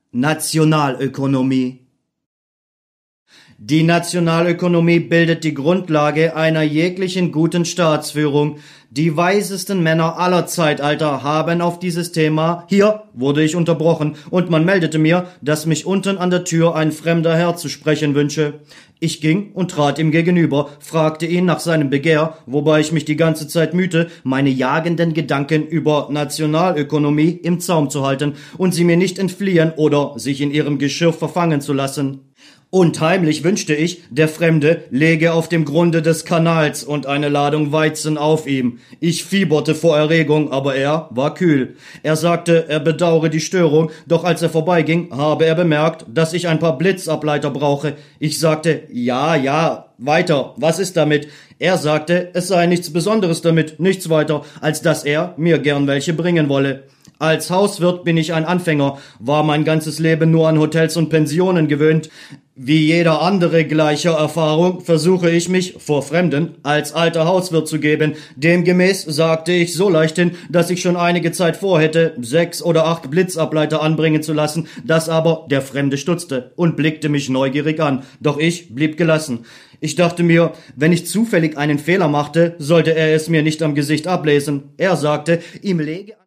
Nationalökonomie. Die Nationalökonomie bildet die Grundlage einer jeglichen guten Staatsführung. Die weisesten Männer aller Zeitalter haben auf dieses Thema. Hier wurde ich unterbrochen und man meldete mir, dass mich unten an der Tür ein fremder Herr zu sprechen wünsche. Ich ging und trat ihm gegenüber, fragte ihn nach seinem Begehr, wobei ich mich die ganze Zeit mühte, meine jagenden Gedanken über Nationalökonomie im Zaum zu halten und sie mir nicht entfliehen oder sich in ihrem Geschirr verfangen zu lassen. Und heimlich wünschte ich, der Fremde läge auf dem Grunde des Kanals und eine Ladung Weizen auf ihm. Ich fieberte vor Erregung, aber er war kühl. Er sagte, er bedauere die Störung, doch als er vorbeiging, habe er bemerkt, dass ich ein paar Blitzableiter brauche. Ich sagte, ja, weiter, was ist damit? Er sagte, es sei nichts Besonderes damit, nichts weiter, als dass er mir gern welche bringen wolle. Als Hauswirt bin ich ein Anfänger, war mein ganzes Leben nur an Hotels und Pensionen gewöhnt. Wie jeder andere gleicher Erfahrung versuche ich mich, vor Fremden, als alter Hauswirt zu geben. Demgemäß sagte ich so leichthin, dass ich schon einige Zeit vorhätte, 6 oder 8 Blitzableiter anbringen zu lassen, dass aber der Fremde stutzte und blickte mich neugierig an. Doch ich blieb gelassen. Ich dachte mir, wenn ich zufällig einen Fehler machte, sollte er es mir nicht am Gesicht ablesen. Er sagte, ihm läge